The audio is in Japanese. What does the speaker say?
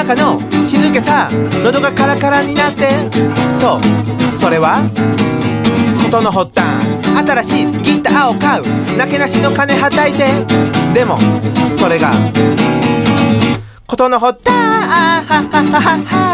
中の静けさ、喉がカラカラになって、そう、それは事の発端。新しいギターを買う、なけなしの金はたいて、でもそれが事の発端。